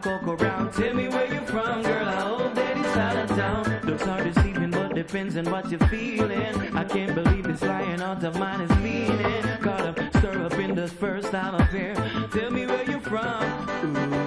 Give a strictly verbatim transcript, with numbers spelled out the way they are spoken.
fuck around. Tell me where you're from, girl. I hope that it's out of town. Looks are deceiving, but depends on what you're feeling. I can't believe this lying out of mine is leaning. Caught up, stir up in the first time affair. Tell me where you're from. Ooh.